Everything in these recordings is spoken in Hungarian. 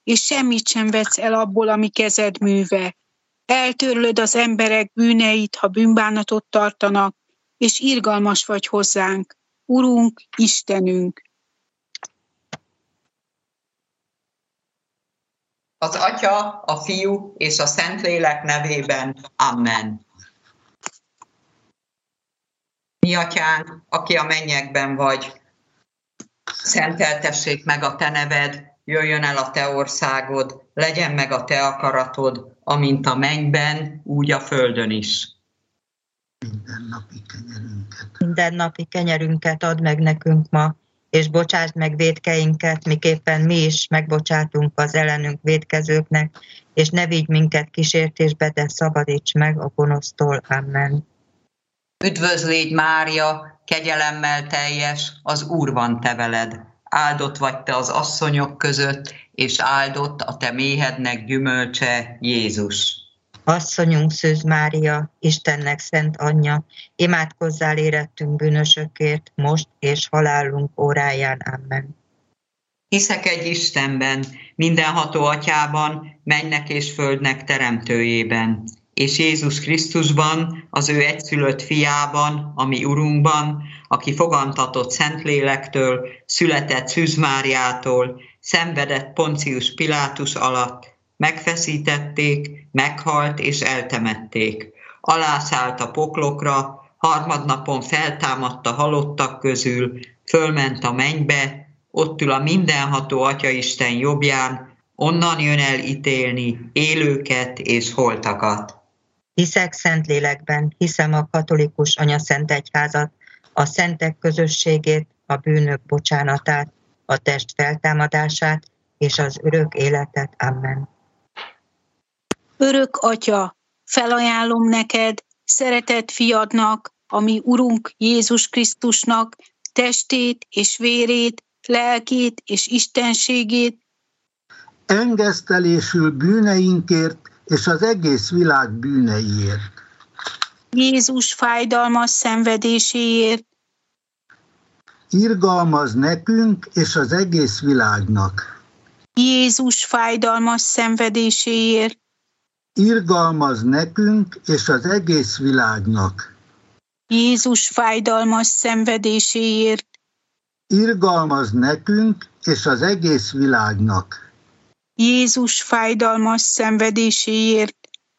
és semmit sem vetsz el abból, ami kezed műve. Eltörlöd az emberek bűneit, ha bűnbánatot tartanak, és irgalmas vagy hozzánk, Urunk, Istenünk. Az Atya, a Fiú és a Szentlélek nevében. Amen. Mi Atyánk, aki a mennyekben vagy, szenteltessék meg a Te neved, jöjjön el a Te országod, legyen meg a Te akaratod, amint a mennyben, úgy a földön is. Mindennapi kenyerünket add meg nekünk ma, és bocsásd meg vétkeinket, miképpen mi is megbocsátunk az ellenünk vétkezőknek, és ne vigy minket kísértésbe, de szabadíts meg a gonosztól. Amen. Üdvözl légy Mária, kegyelemmel teljes, az Úr van te veled. Áldott vagy te az asszonyok között, és áldott a te méhednek gyümölcse, Jézus. Asszonyunk Szűz Mária, Istennek szent anyja, imádkozzál érettünk bűnösökért, most és halálunk óráján. Amen. Hiszek egy Istenben, mindenható Atyában, mennek és földnek teremtőjében, és Jézus Krisztusban, az ő egyszülött fiában, a mi Urunkban, aki fogantatott Szentlélektől, született Szűz Máriától, szenvedett Poncius Pilátus alatt, megfeszítették, meghalt és eltemették. Alászállt a poklokra, harmadnapon feltámadt a halottak közül, fölment a mennybe, ott ül a mindenható Atyaisten jobbján, onnan jön el ítélni élőket és holtakat. Hiszek Szentlélekben, hiszem a katolikus anyaszent egyházat, a szentek közösségét, a bűnök bocsánatát, a test feltámadását és az örök életet. Amen. Örök Atya, felajánlom neked, szeretett fiadnak, a mi Urunk Jézus Krisztusnak, testét és vérét, lelkét és istenségét, engesztelésül bűneinkért és az egész világ bűneiért. Jézus fájdalmas szenvedéséért, irgalmaz nekünk és az egész világnak. Jézus fájdalmas szenvedéséért, irgalmaz nekünk és az egész világnak. Jézus fájdalmas szenvedéséért, irgalmaz nekünk és az egész világnak. Jézus fájdalmas szenvedéséért,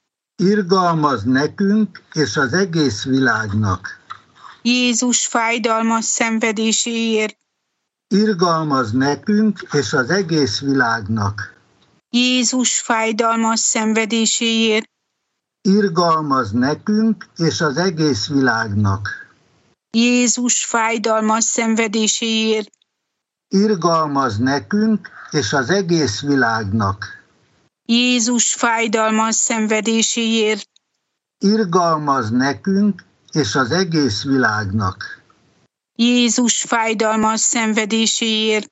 irgalmaz nekünk és az egész világnak. Jézus fájdalmas szenvedéséért, irgalmaz nekünk és az egész világnak. Jézus fájdalmas szenvedéséért, irgalmaz nekünk és az egész világnak. Jézus fájdalmas szenvedéséért, irgalmaz nekünk és az egész világnak. Jézus fájdalmas szenvedéséért, irgalmaz nekünk és az egész világnak. Jézus fájdalmas szenvedéséért,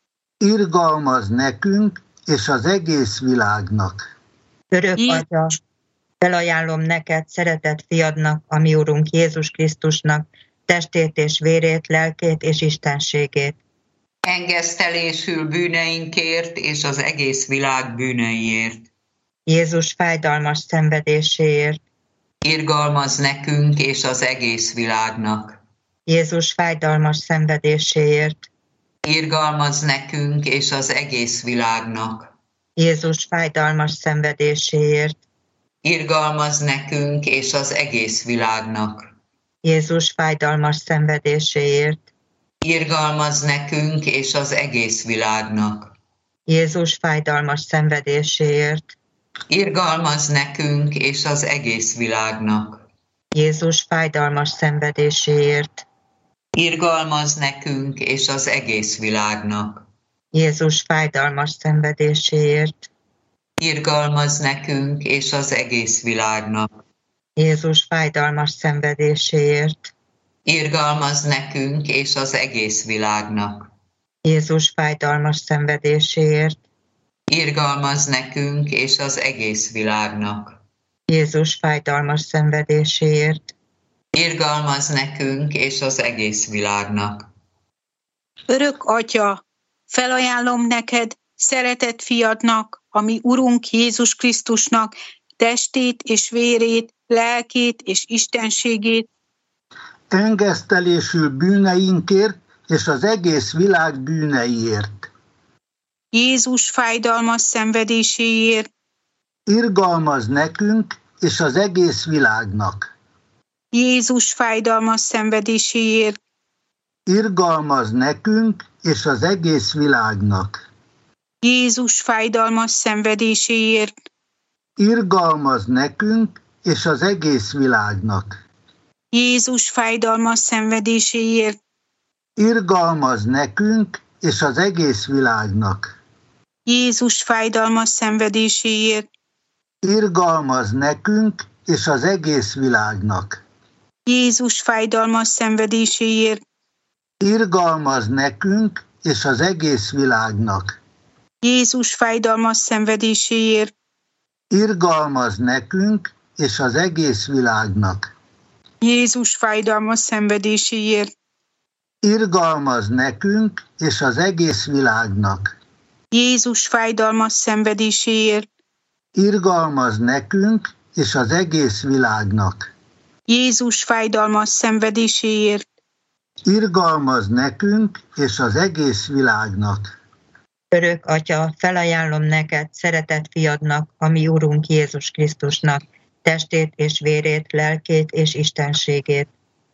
irgalmaz nekünk és az egész világnak. Örök Atya, felajánlom neked, szeretett fiadnak, a mi Urunk Jézus Krisztusnak, testét és vérét, lelkét és istenségét. Engesztelésül bűneinkért és az egész világ bűneiért. Jézus fájdalmas szenvedéséért. irgalmaz nekünk és az egész világnak. Jézus fájdalmas szenvedéséért. irgalmaz nekünk és az egész világnak. Jézus fájdalmas szenvedéséért. irgalmaz nekünk és az egész világnak. Jézus fájdalmas szenvedéséért. irgalmaz nekünk és az egész világnak. Jézus fájdalmas szenvedéséért. irgalmaz nekünk és az egész világnak. Jézus fájdalmas szenvedéséért. irgalmaz nekünk és az egész világnak. Jézus fájdalmas szenvedéséért. irgalmaz nekünk és az egész világnak. Jézus fájdalmas szenvedéséért. irgalmaz nekünk és az egész világnak. Jézus fájdalmas szenvedéséért. irgalmaz nekünk és az egész világnak. Jézus fájdalmas szenvedéséért. irgalmaz nekünk és az egész világnak. Örök Atya, felajánlom neked, szeretett fiadnak, ami Urunk Jézus Krisztusnak, testét és vérét, lelkét és istenségét, engesztelésül bűneinkért és az egész világ bűneiért, Jézus fájdalmas szenvedéséért, irgalmaz nekünk és az egész világnak, Jézus fájdalmas szenvedéséért, irgalmaz nekünk és az egész világnak, Jézus fájdalmas szenvedéséért, irgalmaz nekünk és az egész világnak, Jézus fájdalmas szenvedéséért, irgalmaz nekünk és az egész világnak, Jézus fájdalmas szenvedéséért, irgalmaz nekünk és az egész világnak, Jézus fájdalmas szenvedéséért, irgalmaz nekünk és az egész világnak, Jézus fájdalmas szenvedéséért, irgalmaz nekünk és az egész világnak, Jézus fájdalmas szenvedéséért, irgalmaz nekünk és az egész világnak, Jézus fájdalmas szenvedéséért, irgalmaz nekünk és az egész világnak, Jézus fájdalmas szenvedéséért, irgalmaz nekünk és az egész világnak. Örök Atya, felajánlom neked, szeretett fiadnak, a mi Urunk Jézus Krisztusnak, testét és vérét, lelkét és istenségét,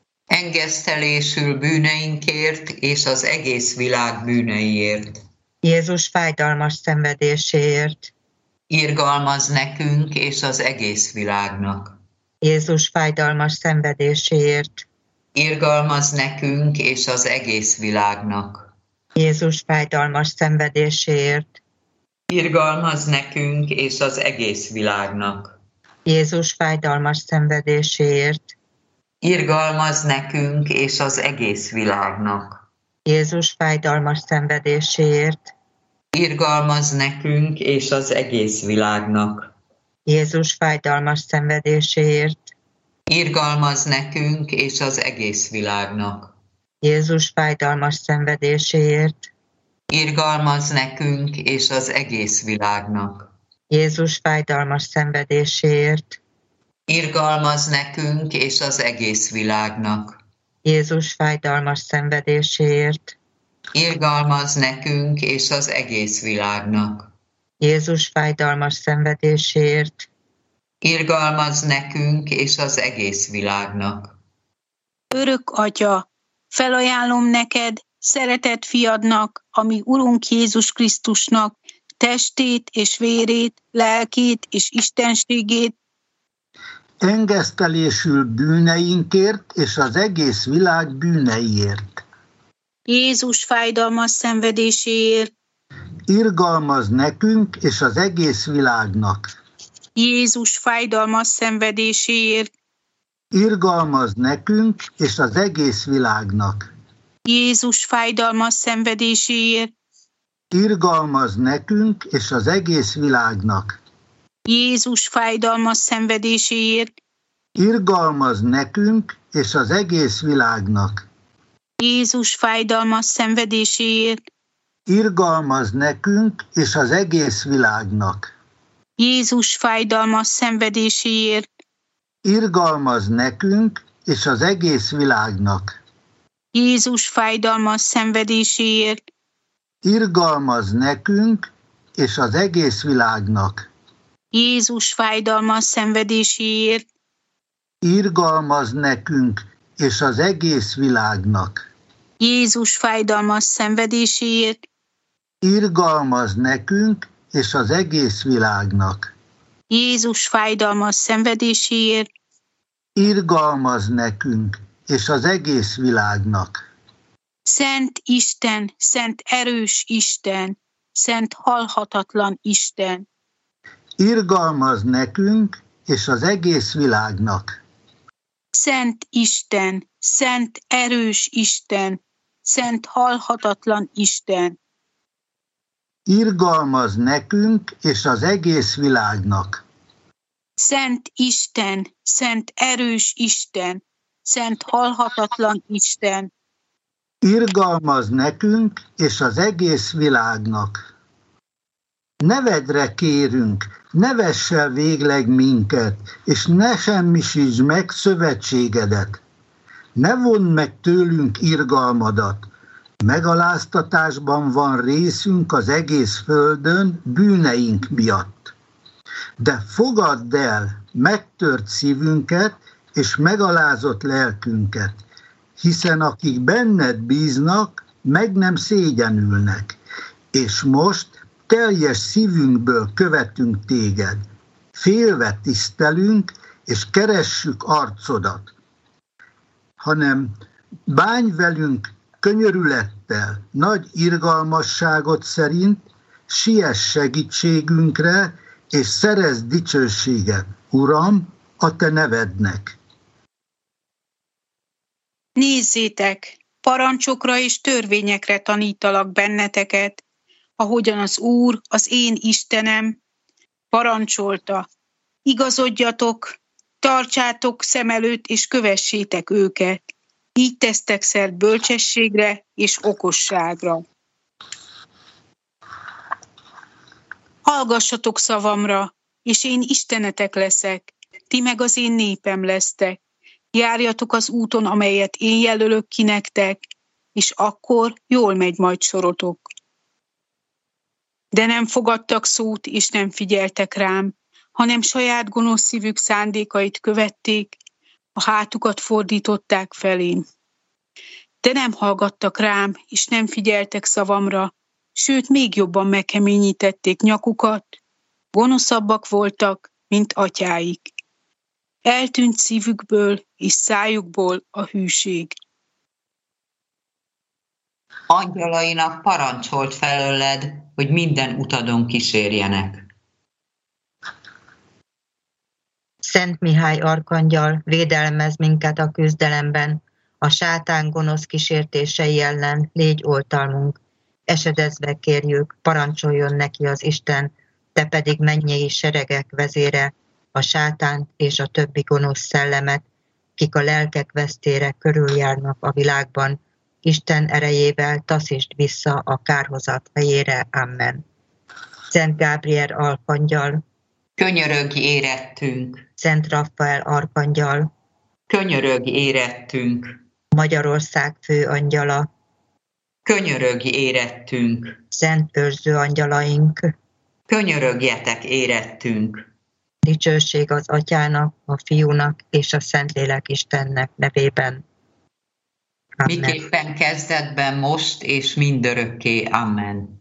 engesztelésül bűneinkért és az egész világ bűneiért. Jézus fájdalmas szenvedéséért, Irgalmaz nekünk és az egész világnak. Jézus fájdalmas szenvedéséért, Irgalmaz nekünk és az egész világnak. Jézus fájdalmas szenvedéséért, Irgalmaz nekünk és az egész világnak. Jézus fájdalmas szenvedéséért, Irgalmaz nekünk és az egész világnak. Jézus fájdalmas szenvedéséért, Irgalmaz nekünk és az egész világnak. Jézus fájdalmas szenvedéséért, Irgalmaz nekünk és az egész világnak. Jézus fájdalmas szenvedéséért, Irgalmaz nekünk és az egész világnak. Jézus fájdalmas szenvedéséért, Irgalmaz nekünk és az egész világnak. Jézus fájdalmas szenvedéséért, Irgalmaz nekünk és az egész világnak. Jézus fájdalmas szenvedéséért, Irgalmaz nekünk és az egész világnak. Örök Atya, felajánlom neked, szeretett fiadnak, ami Urunk Jézus Krisztusnak, testét és vérét, lelkét és istenségét, engesztelésül bűneinkért és az egész világ bűneiért, Jézus fájdalmas szenvedéséért, irgalmaz nekünk és az egész világnak, Jézus fájdalmas szenvedéséért, irgalmaz nekünk és az egész világnak, Jézus fájdalmas szenvedéséért, irgalmaz nekünk és az egész világnak, Jézus fájdalmas szenvedéséért, irgalmaz nekünk és az egész világnak, Jézus fájdalmas szenvedéséért, irgalmaz nekünk és az egész világnak, Jézus fájdalmas szenvedéséért, irgalmaz nekünk és az egész világnak, Jézus fájdalmas szenvedéséért, irgalmaz nekünk és az egész világnak, Jézus fájdalmas szenvedéséért, irgalmaz nekünk és az egész világnak, Jézus fájdalmas szenvedéséért, irgalmaz nekünk és az egész világnak, Jézus fájdalmas szenvedéséért, irgalmaz nekünk és az egész világnak. Szent Isten, szent erős Isten, szent halhatatlan Isten, Irgalmaz nekünk és az egész világnak. Szent Isten, szent erős Isten, szent halhatatlan Isten, Irgalmaz nekünk és az egész világnak. Szent Isten, szent erős Isten, szent halhatatlan Isten, Irgalmaz nekünk és az egész világnak. Nevedre kérünk, ne vess el végleg minket, és ne semmisítsd meg szövetségedet. Ne vondd meg tőlünk irgalmadat. Megaláztatásban van részünk az egész földön bűneink miatt. De fogadd el megtört szívünket és megalázott lelkünket, hiszen akik benned bíznak, meg nem szégyenülnek. És most teljes szívünkből követünk téged. Félve tisztelünk, és keressük arcodat. Hanem bánj velünk könyörülettel, nagy irgalmasságot szerint, siess segítségünkre, és szerezd dicsőséget, Uram, a te nevednek. Nézzétek, parancsokra és törvényekre tanítalak benneteket, ahogyan az Úr, az én Istenem, parancsolta. Igazodjatok, tartsátok szem előtt, és kövessétek őket. Így tesztek szert bölcsességre és okosságra. Hallgassatok szavamra, és én Istenetek leszek, ti meg az én népem lesztek. Járjatok az úton, amelyet én jelölök ki nektek, és akkor jól megy majd sorotok. De nem fogadtak szót, és nem figyeltek rám, hanem saját gonosz szívük szándékait követték, a hátukat fordították felém. De nem hallgattak rám, és nem figyeltek szavamra, sőt, még jobban megkeményítették nyakukat, gonoszabbak voltak, mint atyáik. Eltűnt szívükből és szájukból a hűség. Angyalainak parancsolt felőled, hogy minden utadon kísérjenek. Szent Mihály arkangyal, védelmez minket a küzdelemben, a sátán gonosz kísértései ellen légy oltalmunk. Esedezve kérjük, parancsoljon neki az Isten, te pedig mennyei seregek vezére, a sátánt és a többi gonosz szellemet, kik a lelkek vesztére körüljárnak a világban, Isten erejével taszítsd vissza a kárhozat helyére. Amen. Szent Gábriel arkangyal, Könyörögj érettünk! Szent Raffael arkangyal, Könyörögj érettünk! Magyarország főangyala, Könyörögj érettünk! Szent őrző angyalaink, Könyörögjetek érettünk! dicsőség az Atyának, a Fiúnak és a Szentlélek Istennek nevében. Amen. Miképpen kezdetben, most és mindörökké. Amen.